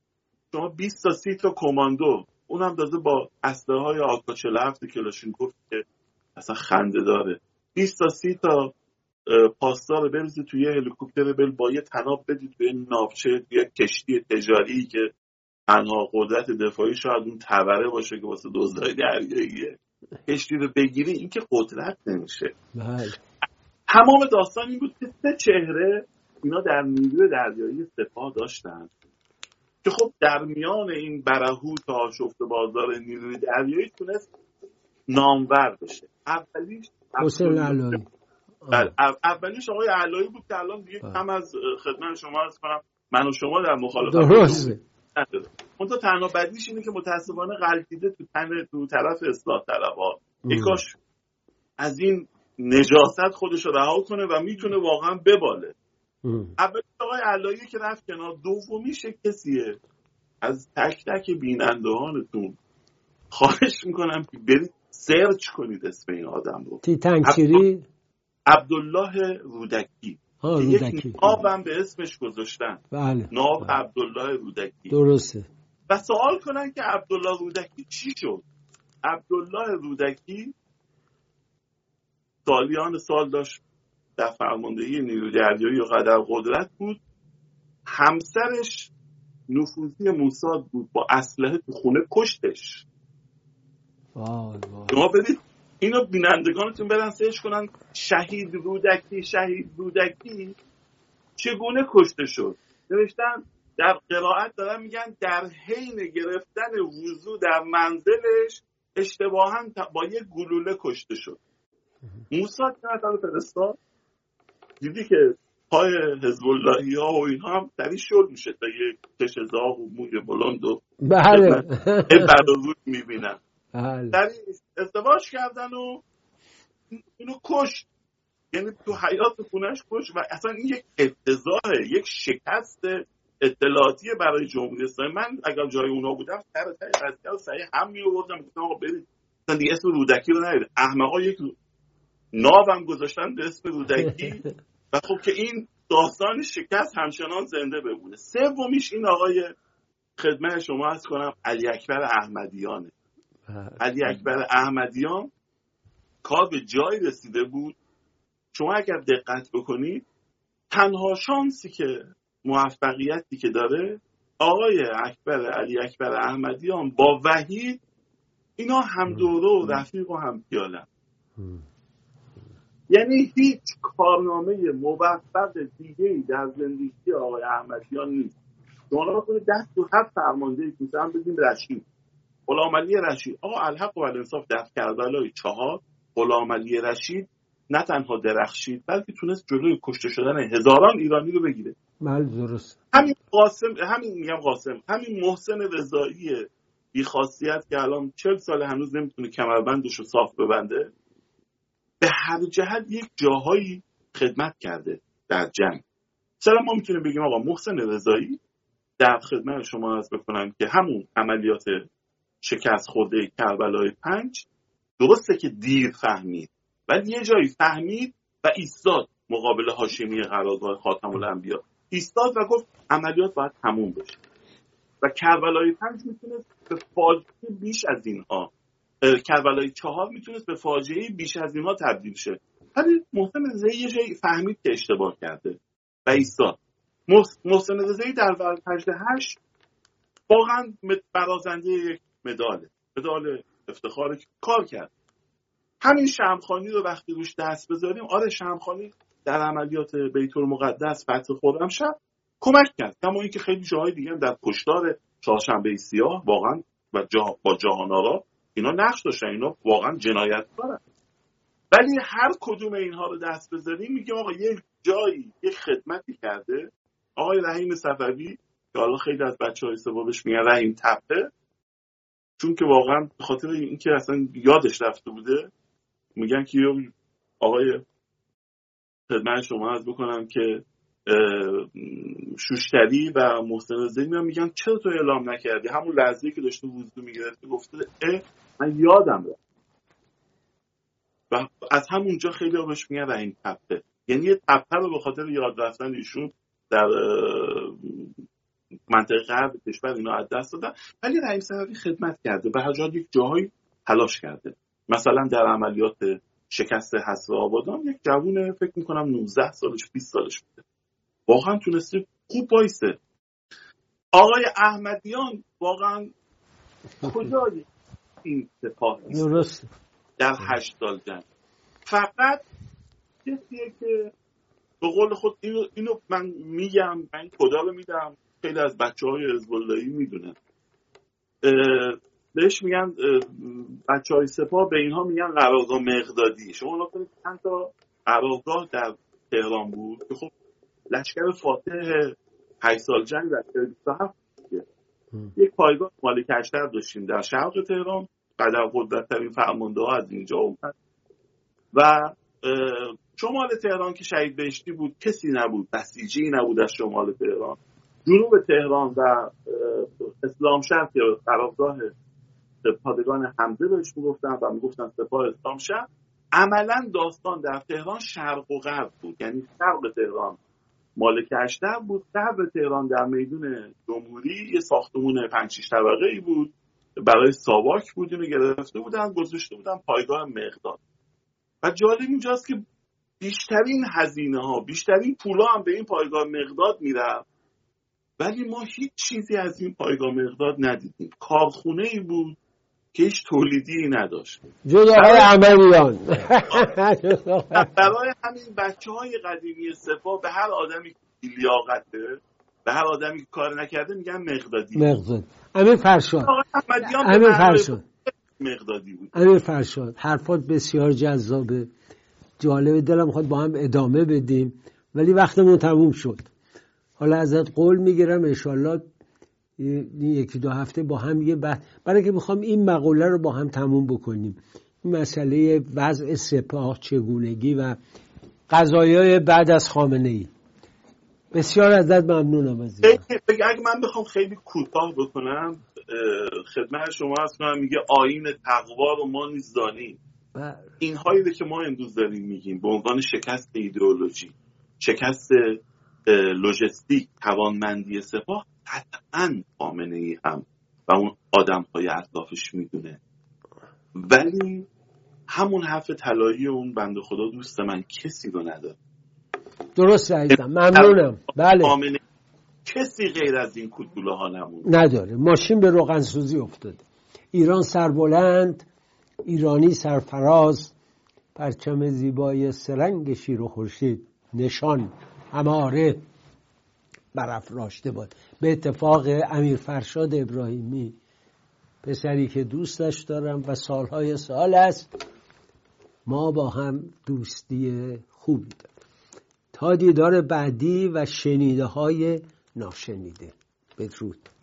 شما 20 تا 30 تا کماندو، اونم تازه با اسلحه‌های آکا 47 کلاشینکوف که اصلا خنده داره، 20 تا 30 تا پاسدار بریزید توی هلیکوپتر با یه تناب بدید توی ناوچه توی کشتی تجاری که تنها قدرت دفاعی شاید اون تبره باشه که واسه دزدای دریاییه، کشتی رو بگیری، این که قدرت نمیشه. بله. تمام داستان این بود که 3 چهره اینا در نیروی دریایی سپاه داشتن که خب در میان این برهوت تا آشفته بازار نیروی دریایی تونست نامور بشه. اولیش حسین علایی. اولیش آقای علایی بود که الان دیگه کم از خدمت شما عرض کنم من و شما در مخالفت درسته. اون تا تنها بدیش اینه که متاسفانه غلطیده تو طرف اصلاح طلبها. یکاش از این نجاست خودش رو رها کنه و میتونه واقعا بباله. اولیش آقای علایی که رفت کنار. دومیش کسیه از تک تک بینندهانتون خواهش میکنم که برید سرچ کنید اسم این آدم رو. تیتنگشیری عبدالله رودکی. یک ناوم به اسمش گذاشتن. بله. ناو عبدالله رودکی. درسته. و سوال کنن که عبدالله رودکی چی شد؟ عبدالله رودکی سالیان سال داشت در فرماندهی نیروی دریایی و قدر قدرت بود. همسرش نفوذی موساد بود، با اسلحه تو خونه کشتش. شما بدید اینو بینندگانتون برن سرچ کنن شهید رودکی چگونه کشته شد. نوشتن در قرائت دارن میگن در حین گرفتن وضو در منزلش اشتباهاً با یک گلوله کشته شد. موساد که مثلا فرستاد دیدی که پای حزب اللهی ها و اینها هم در این شل میشه تا یک چش زاغ و موی بلند و بله بعد از اون میبینن. بله. در این ازدواج کردن و اینو کشت، یعنی تو حیات خونش کشت. و اصلا این یک افتضاحه، یک شکست اطلاعاتی برای جمهوری اسلامی. من اگر جای اونا بودم سر قضیه رو صحیح هم می‌آوردم، گفتم آقا برید مثلا دیگه اسم رودکی رو نرید. احمقا یک ناوم گذاشتن به اسم رودکی و خب که این داستان شکست همچنان زنده بمونه. سومیش این آقای خدمت شما عرض کنم علی اکبر احمدیانه. علی اکبر احمدیان کار به جای رسیده بود. شما اگر دقت بکنید تنها شانسی که موفقیتی که داره آقای علی اکبر احمدیان با وحید، اینا هم دوره و رفیق و هم پیاله. یعنی هیچ کارنامه موفق دیگه‌ای در زندگی آقای احمدیان نیست. شما کنید دست تو هر فرماندهی که هم بدیم رشید، غلامعلی رشید، آقا الحق و الانصاف در کربلای 4 غلامعلی رشید نه تنها درخشید بلکه تونست جلوی کشته شدن هزاران ایرانی رو بگیره. بله درست. همین محسن رضایی بی خاصیت که الان 40 سال هنوز نمیتونه کمربندش رو صاف ببنده، به هر جهت یک جاهایی خدمت کرده در جنگ. مثلا ما میتونیم بگیم آقا محسن رضایی در خدمت شما عرض بکنم که همون عملیات شکست خورده کربلای 5 درسته که دیر فهمید ولی یه جایی فهمید و ایستاد مقابل هاشمی قرارگاه خاتم الانبیا، ایستاد و گفت عملیات باید تموم بشه و کربلای 5 میتونست به فاجعه بیش از اینها، کربلای 4 میتونست به فاجعه بیش از اینها تبدیل شه. ولی محسن رضایی یه جایی فهمید که اشتباه کرده و ایستاد. محسن رضایی در وجه 8 واقعا برازنده یک مدال افتخار کار کرد. همین شمخانی رو وقتی روش دست بذاریم، آره شمخانی در عملیات بیت المقدس فتح خرمشهر کمک کرد، کما اینکه خیلی جاهای دیگه در کشتار چهارشنبه سیاه واقعا و با جهان‌آرا اینا نقش داشتن، اینا واقعا جنایتکارن. ولی هر کدوم اینها رو دست بذاریم میگیم آقا یک جایی یک خدمتی کرده. آقای رحیم صفوی که حالا خیلی از بچه‌های سبابش میگن رحیم تپه، چون که واقعا به خاطر اینکه اصلا یادش رفته بوده میگن که آقای خدمت شما عرض بکنم که شوشتری و محسن رضایی میگن چرا تو اعلام نکردی؟ همون لحظه‌ای که داشته وضو میگرفت گفته من یادم رفت. و از همونجا خیلی بهش میگن رحیم تپه، یعنی یه تپه رو به خاطر یاد رفتن ایشون در منطقه غرب کشور اینا از دست دادن، ولی رئیس صفوی خدمت کرده، به هر جای یک جاهایی تلاش کرده. مثلا در عملیات شکست حصر آبادان یک جوون فکر میکنم 19 سالش 20 سالش بوده، واقعا تونسته خوب وایسه. آقای احمدیان واقعا کجای این سپاه درست در 8 سال جنگ؟ فقط کسیه که به قول خود اینو من میگم، من کدا رو میدم، خیلی از بچه‌های حزب اللهی میدونن، بهش میگن بچه‌های سپاه به اینها میگن قرارگاه مقدادی. شما نگاه کنید چند تا قرارگاه در تهران بود که خب لشکر فاتح 8 سال جنگ لشکر 27 یک پایگاه مالک اشتر داشتیم در شرق تهران، قدر قدرت‌ترین فرمانده‌ها از اینجا اومد و شمال تهران که شهید بهشتی بود کسی نبود، بسیجی نبود از شمال تهران. جنوب تهران و اسلامشهر که قرارگاه پادگان حمزه بهش میگفتن و میگفتن سپاه اسلامشهر، عملا داستان در تهران شرق و غرب بود، یعنی شرق تهران مالک اشتر بود، غرب تهران در میدون جمهوری یه ساختمون 5-6 طبقه‌ای بود برای ساواک بود، اینو گرفته بودن گذاشته بودن پایگاه مقداد. و جالب اینجاست که بیشترین هزینه ها، بیشترین پولا هم به این پایگاه مقداد میرفت، ولی ما هیچ چیزی از این پایگاه مقداد ندیدیم. کارخونه ای بود که هیچ تولیدی نداشت جدا های عملیان. برای همین بچه های قدیمی سپاه به هر آدمی که لیاقته، به هر آدمی که کار نکرده میگن مقدادی. مقداد. امیر فرشاد مقدادی بود. امیر فرشاد حرفات بسیار جذابه، جالبه، دلم میخواد با هم ادامه بدیم ولی وقتمون تموم شد. حالا ازت قول میگیرم انشالله 1-2 هفته با هم یه برای که میخوام این مقوله رو با هم تموم بکنیم، این مسئله وضع سپاه چگونگی و قضایای بعد از خامنه‌ای. بسیار ازت ممنونم از این. اگه من بخوام خیلی کوتاه بکنم خدمت شما عرض کنم، میگه آیین تقوا رو ما نیز دانیم. این هایی که ما امروز داریم میگیم به عنوان شکست ایدئولوژی، شکست لوجستیک، توانمندی سپاه، قطعاً خامنه‌ای هم و اون آدم‌های اطرافش میدونه، ولی همون حرف طلایی اون بنده خدا دوست من کسی رو نداره. درست عزیزم، ممنونم. بله، خامنه‌ای کسی غیر از این کوتوله ها نداره. ماشین به روغن سوزی افتاده. ایران سربلند، ایرانی سرفراز، پرچم زیبای سرنگ شیر و خورشید نشان هماره برافراشته باد. به اتفاق امیر فرشاد ابراهیمی، پسری که دوستش دارم و سالهای سال است ما با هم دوستی خوبی داریم. تا دیدار بعدی و شنیده های ناشنیده. بدرود.